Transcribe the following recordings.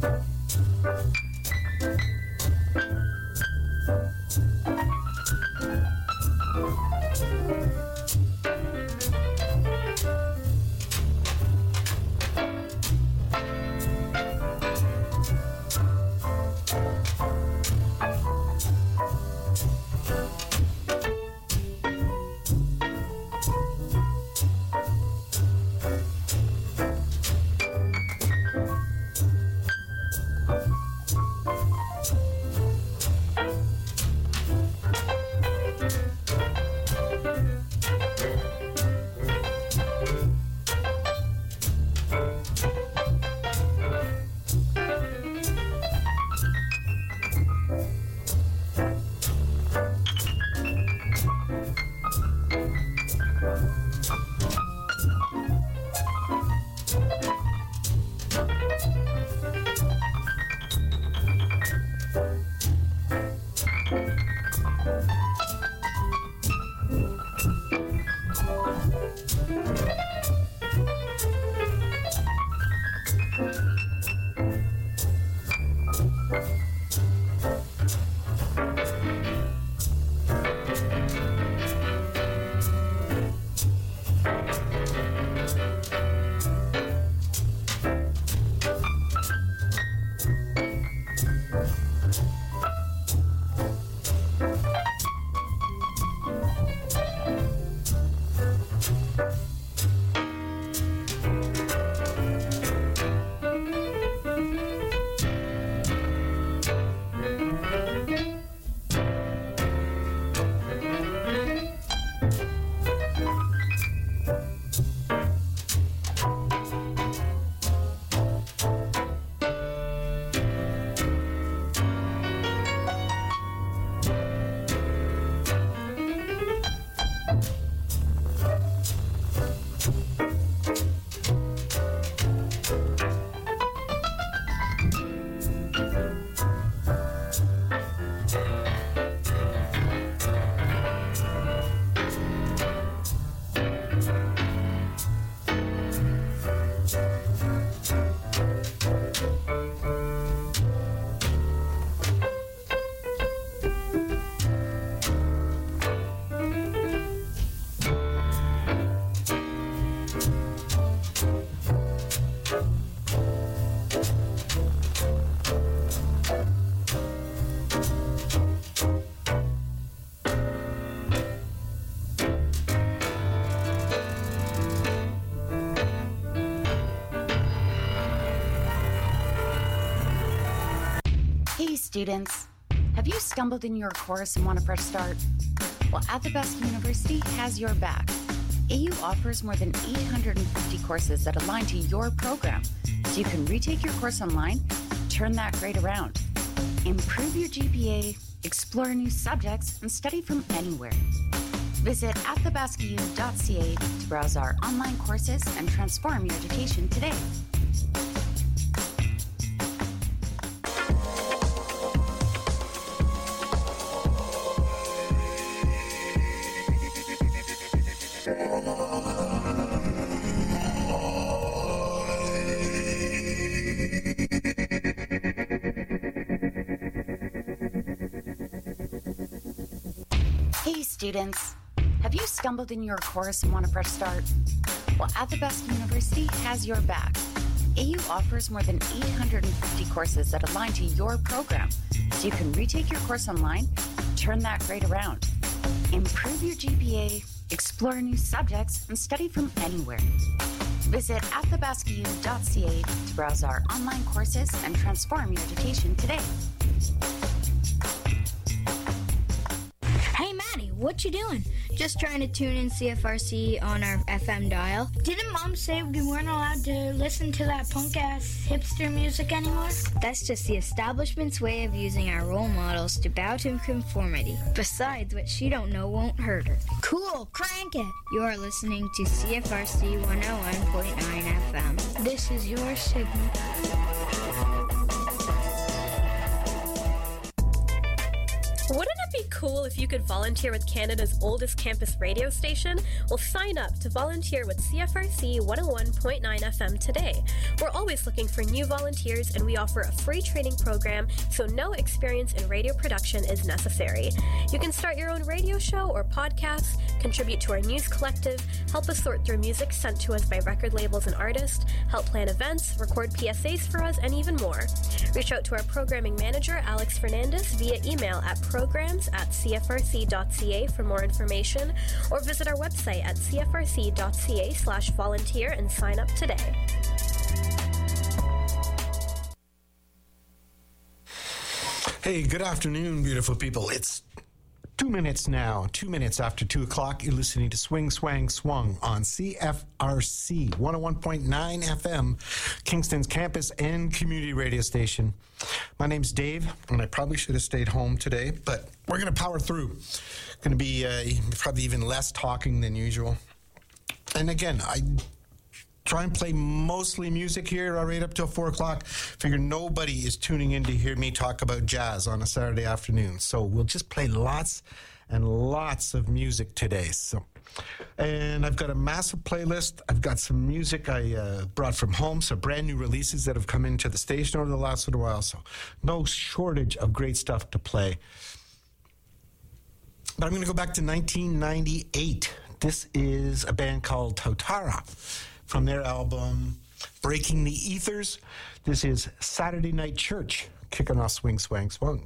Students, have you stumbled in your course and want a fresh start? Well, Athabasca University has your back. AU offers more than 850 courses that align to your program, so you can retake your course online, turn that grade around, improve your GPA, explore new subjects, and study from anywhere. Visit athabascau.ca to browse our online courses and transform your education today. Hey students, have you stumbled in your course and want a fresh start? Well, Athabasca University has your back. AU offers more than 850 courses that align to your program, so you can retake your course online, turn that grade around, improve your GPA, explore new subjects, and study from anywhere. Visit athabascau.ca to browse our online courses and transform your education today. Hey Maddie, what you doing? Just trying to tune in CFRC on our FM dial. Didn't Mom say we weren't allowed to listen to that punk-ass hipster music anymore? That's just the establishment's way of using our role models to bow to conformity. Besides, what she don't know won't hurt her. Cool, crank it. You're listening to CFRC 101.9 FM. This is your signal. Wouldn't it be cool if you could volunteer with Canada's oldest campus radio station? Well, sign up to volunteer with CFRC 101.9 FM today. We're always looking for new volunteers, and we offer a free training program, so no experience in radio production is necessary. You can start your own radio show or podcast, contribute to our news collective, help us sort through music sent to us by record labels and artists, help plan events, record PSAs for us, and even more. Reach out to our programming manager, Alex Fernandez, via email at programs@cfrc.ca for more information, or visit our website at cfrc.ca/volunteer and sign up today. Hey, good afternoon, beautiful people. It's 2 minutes now, 2 minutes after 2 o'clock. You're listening to Swing, Swang, Swung on CFRC 101.9 FM, Kingston's campus and community radio station. My name's Dave, and I probably should have stayed home today, but we're going to power through. Going to be probably even less talking than usual. And again, I try and play mostly music here right up till 4 o'clock. Figure nobody is tuning in to hear me talk about jazz on a Saturday afternoon. So we'll just play lots and lots of music today. And I've got a massive playlist. I've got some music I brought from home, some brand new releases that have come into the station over the last little while. So no shortage of great stuff to play. But I'm going to go back to 1998. This is a band called Tautara. From their album, Breaking the Ethers, this is Saturday Night Church, kicking off Swing, Swang, Swung.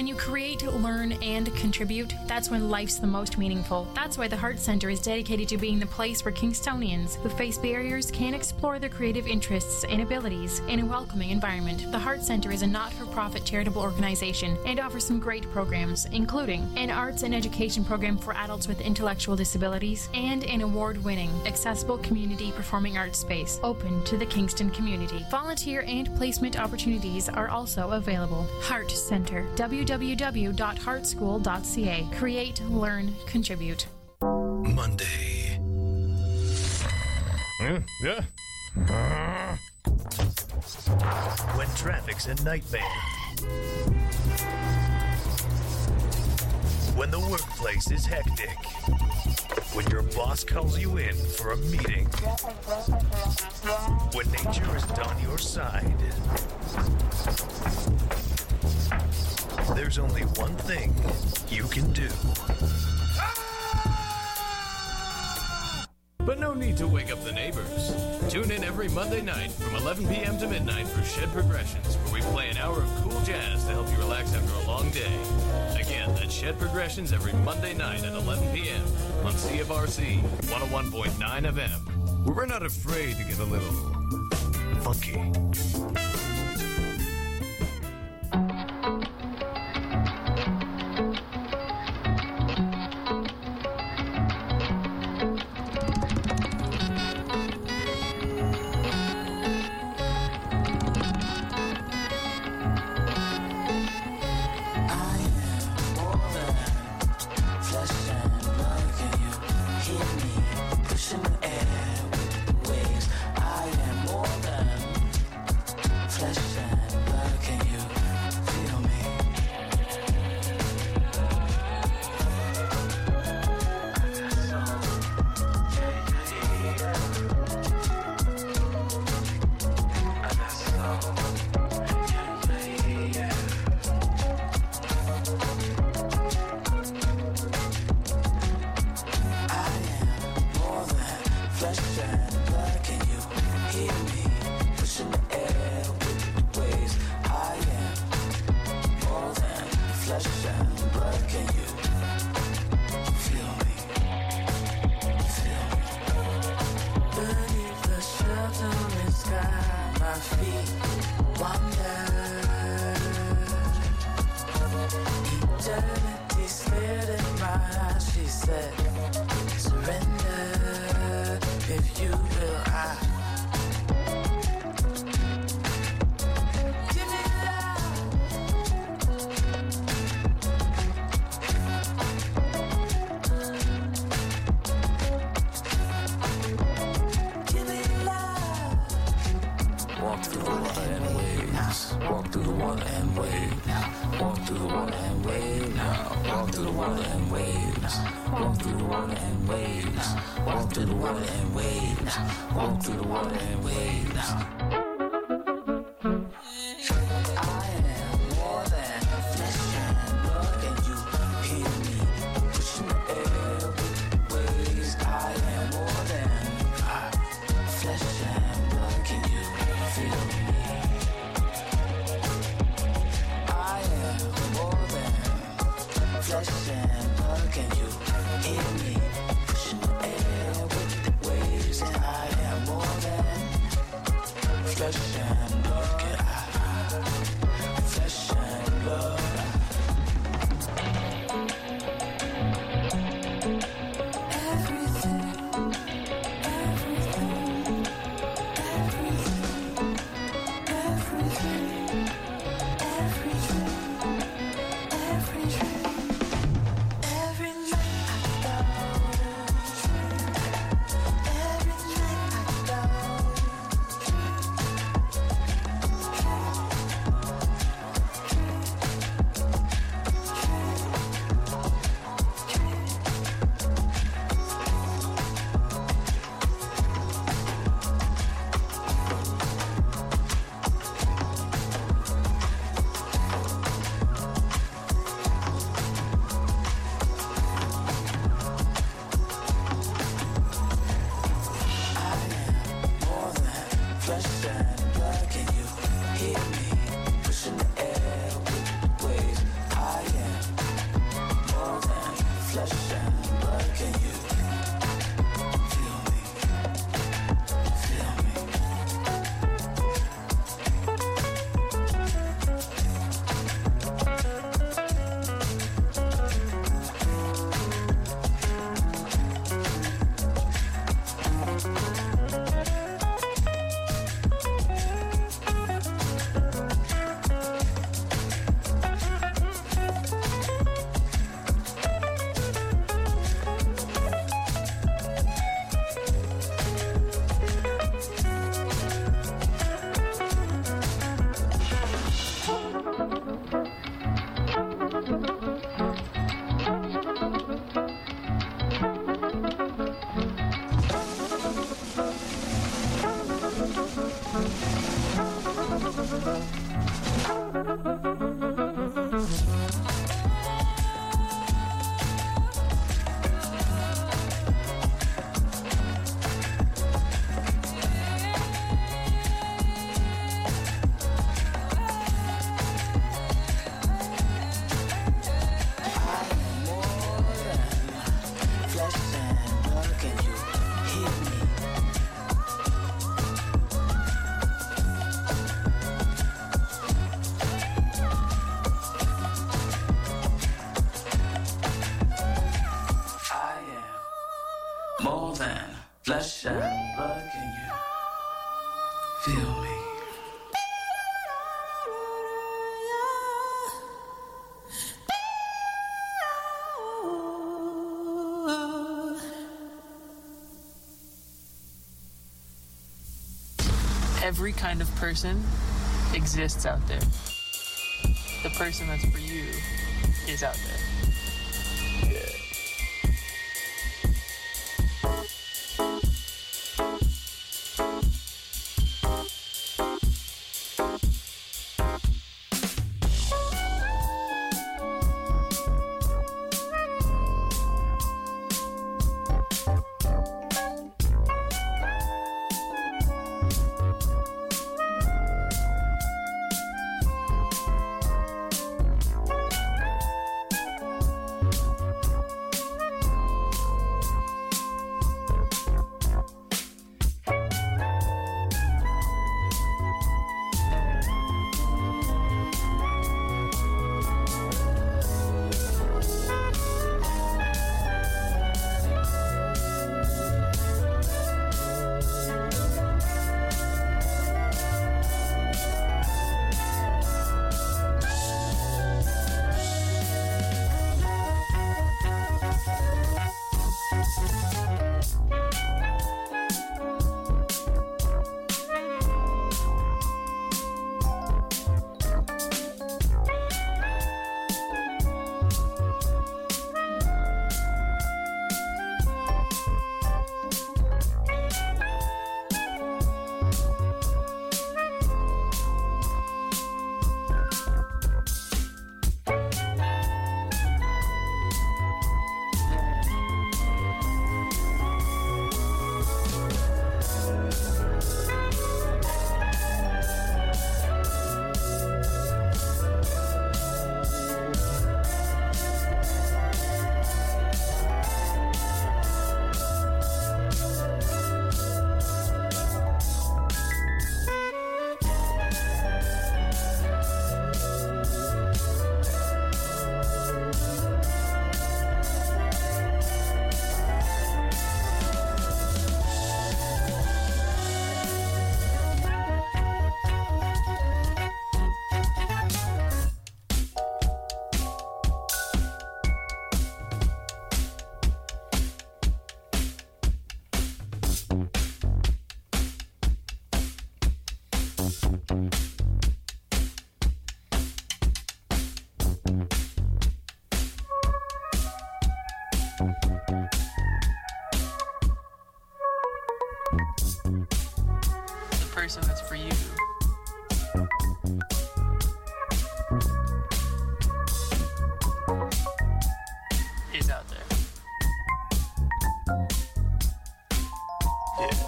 When you create, learn, and contribute, that's when life's the most meaningful. That's why the Heart Center is dedicated to being the place where Kingstonians who face barriers can explore their creative interests and abilities in a welcoming environment. The Heart Center is a not-for-profit charitable organization and offers some great programs, including an arts and education program for adults with intellectual disabilities and an award-winning, accessible community performing arts space open to the Kingston community. Volunteer and placement opportunities are also available. Heart Center, www.heartschool.ca. Create, learn, contribute. Monday. Yeah. When traffic's a nightmare. When the workplace is hectic. When your boss calls you in for a meeting. When nature isn't on your side. There's only one thing you can do. But no need to wake up the neighbors. Tune in every Monday night from 11 p.m. to midnight for Shed Progressions, where we play an hour of cool jazz to help you relax after a long day. Again, that's Shed Progressions every Monday night at 11 p.m. on CFRC 101.9 FM, where we're not afraid to get a little funky. flesh and blood. Can you feel me? Every kind of person exists out there. The person that's for you is out there. Yeah. The person that's for you is out there. Yeah.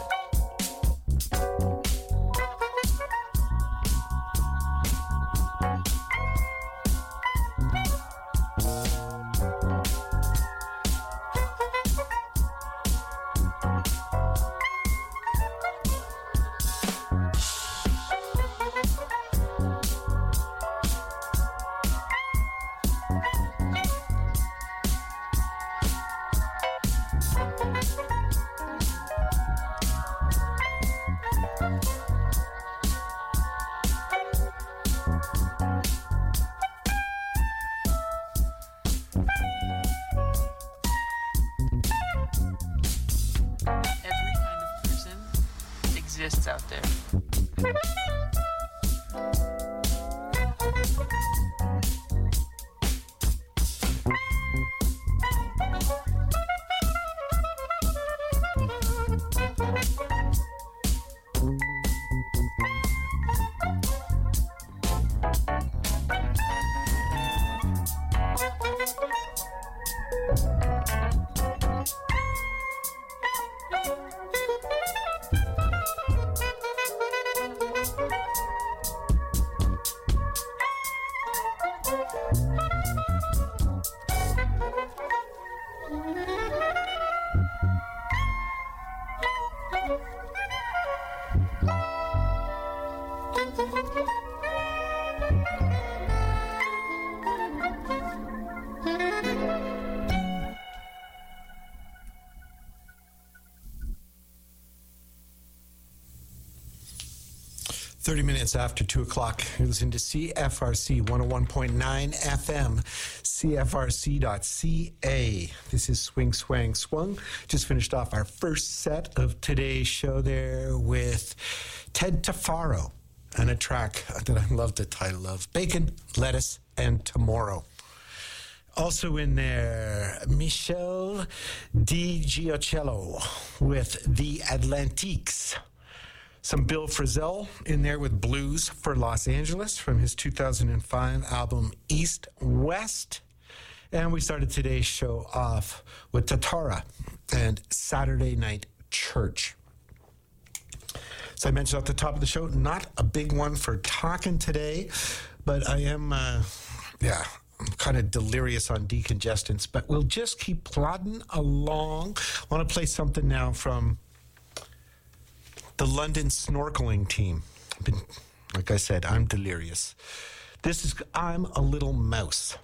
Every kind of person exists out there. Minutes after 2 o'clock. You're listening to CFRC 101.9 FM, CFRC.ca. This is Swing, Swang, Swung. Just finished off our first set of today's show there with Ted Tafaro and a track that I love the title of, Bacon, Lettuce, and Tomorrow. Also in there, Michel Di Giocello with The Atlantiques. Some Bill Frisell in there with Blues for Los Angeles from his 2005 album East West. And we started today's show off with Tatara and Saturday Night Church. So I mentioned at the top of the show, not a big one for talking today, but I am, I'm kind of delirious on decongestants, but we'll just keep plodding along. I want to play something now from the London snorkeling team. Like I said, I'm delirious. This is I'm a Little Mouse.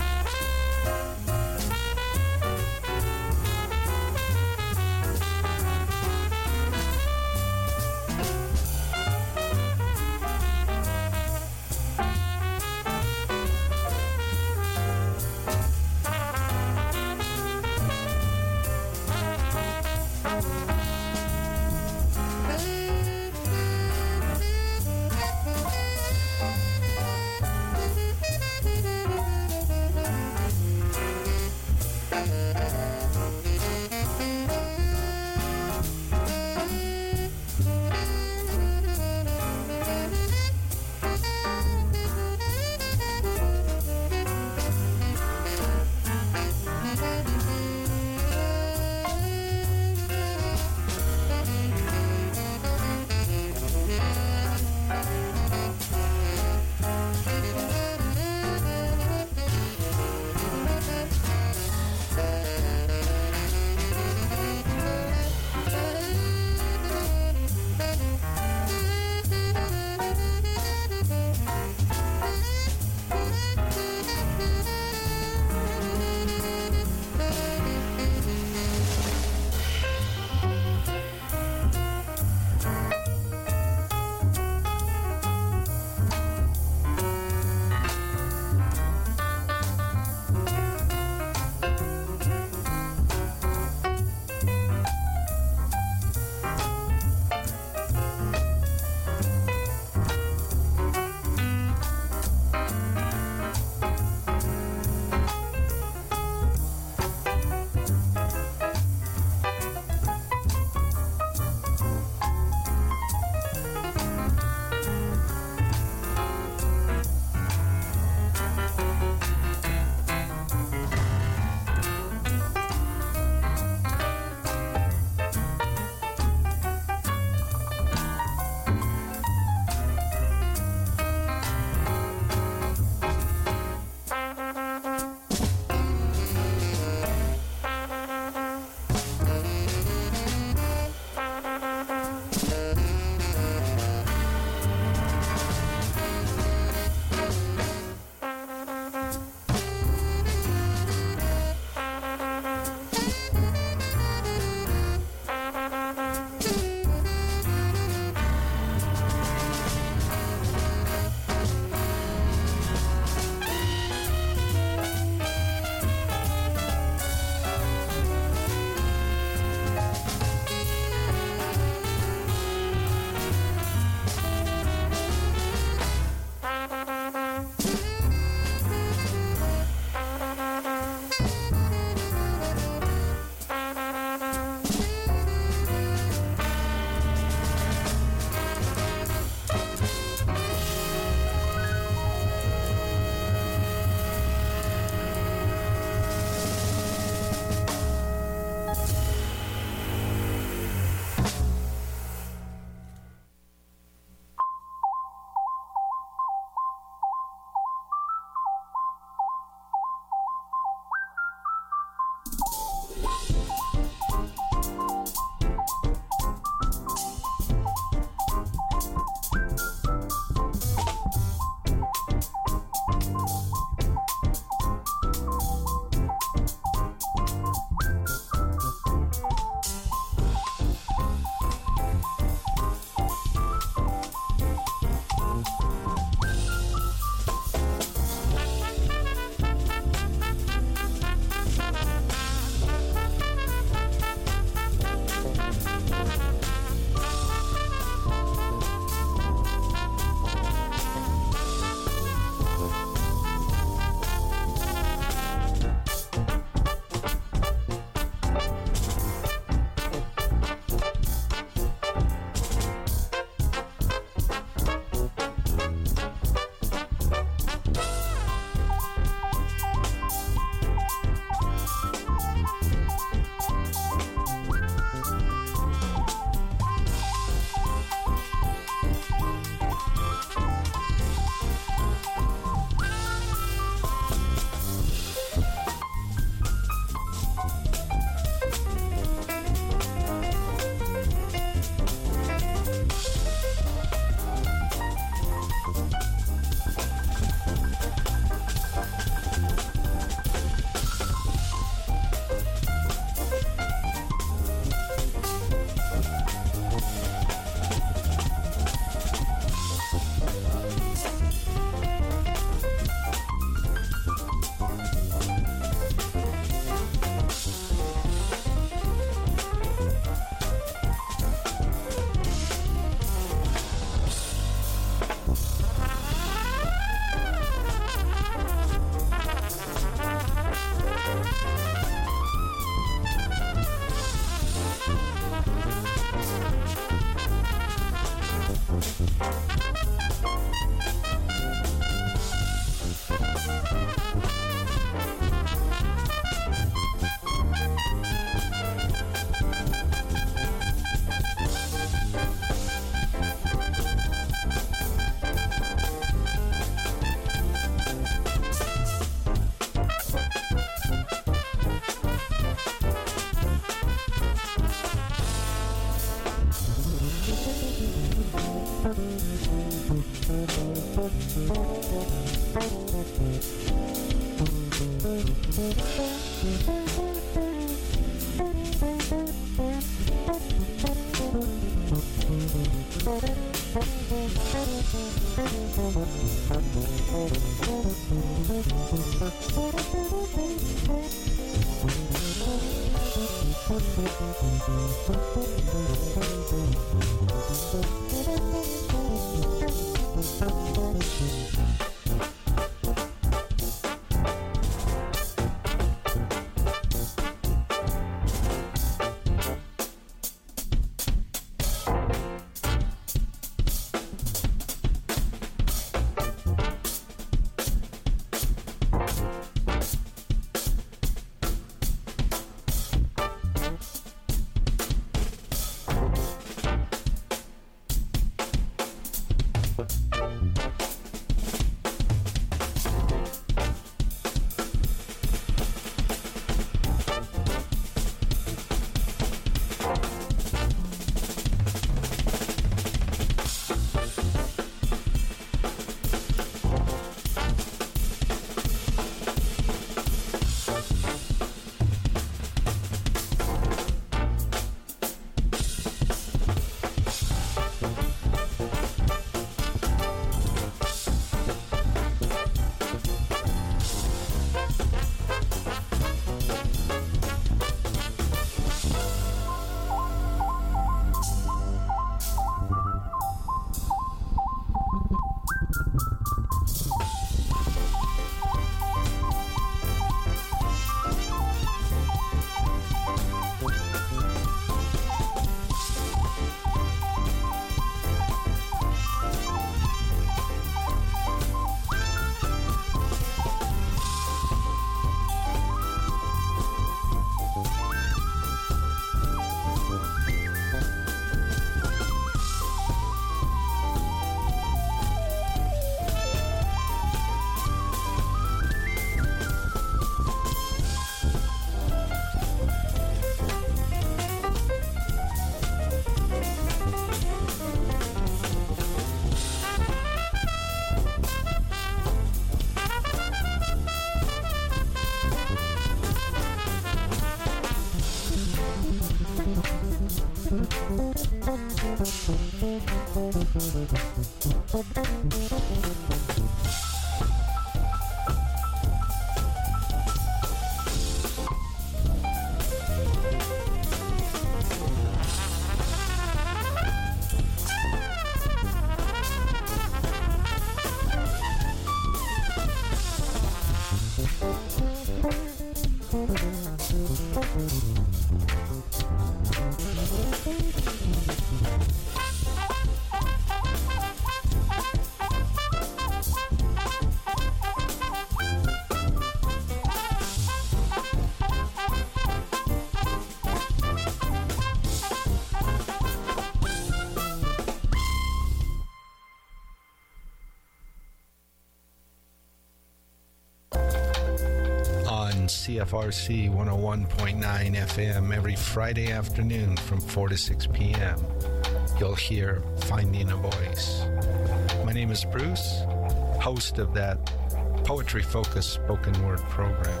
CFRC 101.9 FM every Friday afternoon from 4 to 6 p.m. You'll hear Finding a Voice. My name is Bruce, host of that poetry-focused spoken word program.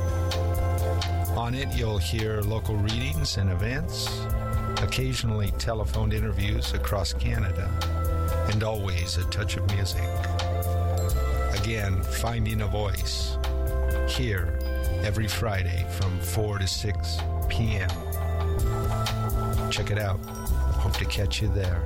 On it, you'll hear local readings and events, occasionally telephoned interviews across Canada, and always a touch of music. Again, Finding a Voice, here every Friday from 4 to 6 p.m. Check it out. Hope to catch you there.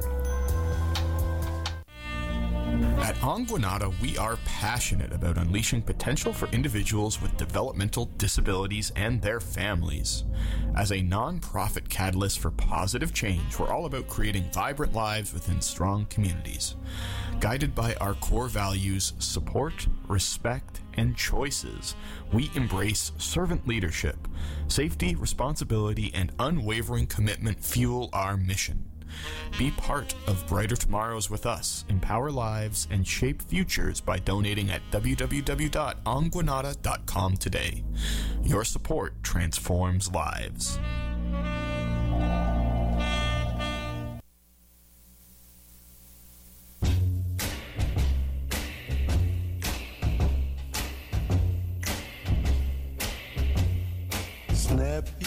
At Anguanata, we are passionate about unleashing potential for individuals with developmental disabilities and their families. As a non-profit catalyst for positive change, we're all about creating vibrant lives within strong communities. Guided by our core values, support, respect, and choices, we embrace servant leadership. Safety, responsibility, and unwavering commitment fuel our mission. Be part of brighter tomorrows with us, empower lives, and shape futures by donating at www.anguanata.com today. Your support transforms lives.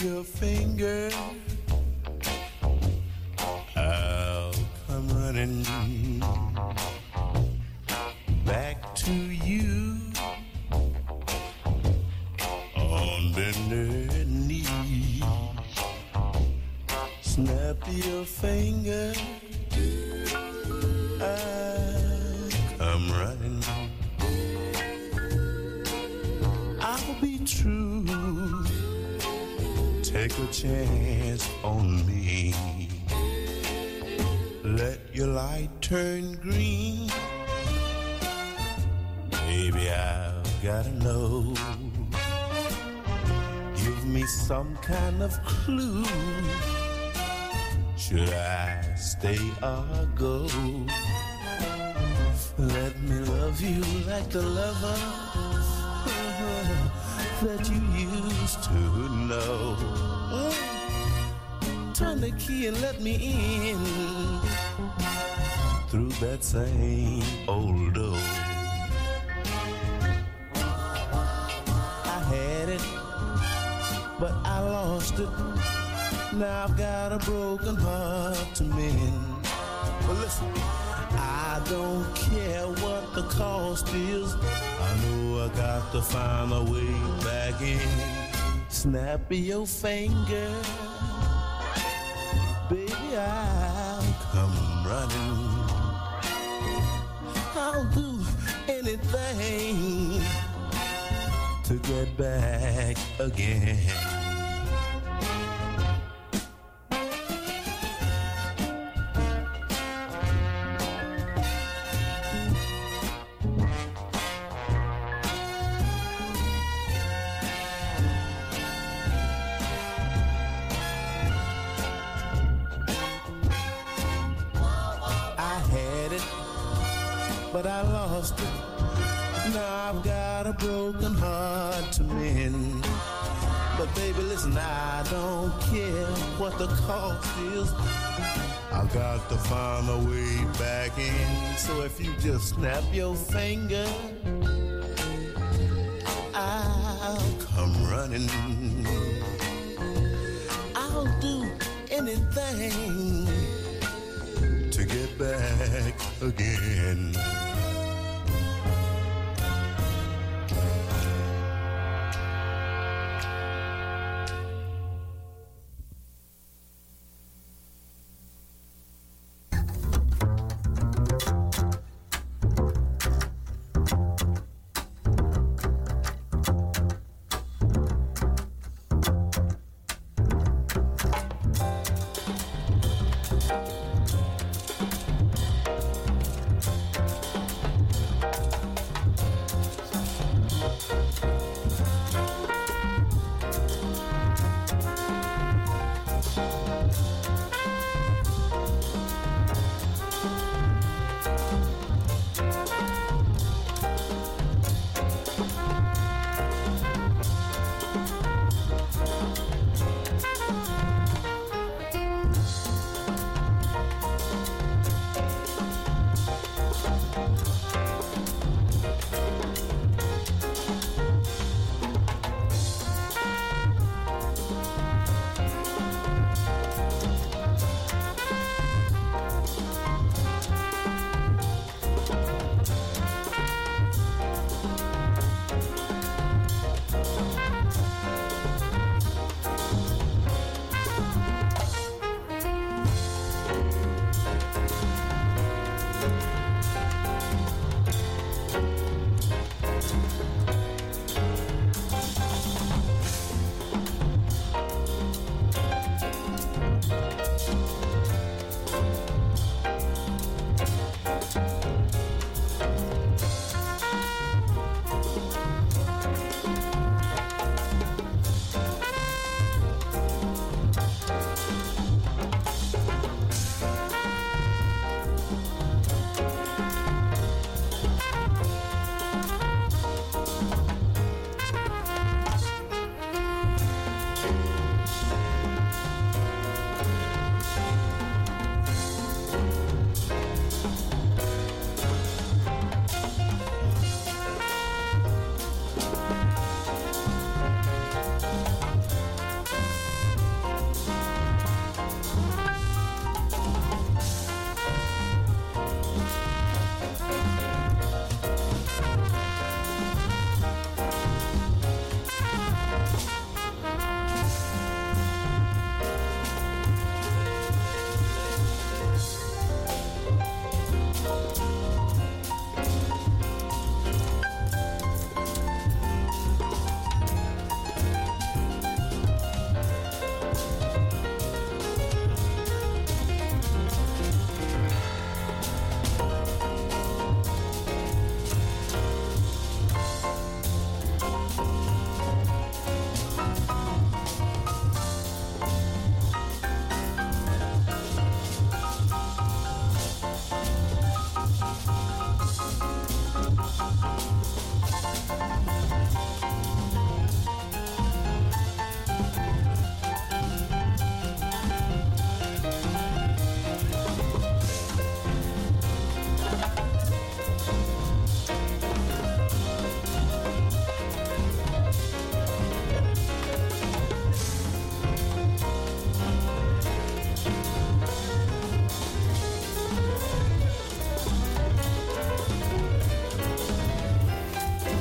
your finger, I'll come running back to you on bended knee. Snap your finger, I'll come running. I'll be true. Take a chance on me. Let your light turn green. Baby, I've gotta know. Give me some kind of clue. Should I stay or go? Let me love you like the lover that you used to know. Turn the key and let me in through that same old door. I had it, but I lost it. Now I've got a broken heart to mend. But listen, I don't care what the cost is. I know I got to find a way back in. Snap your finger, baby, I'll come running. I'll do anything to get back again. But I lost it. Now I've got a broken heart to mend. But baby, listen, I don't care what the cost is. I've got to find a way back in. So if you just snap your finger, I'll come running. I'll do anything to get back again.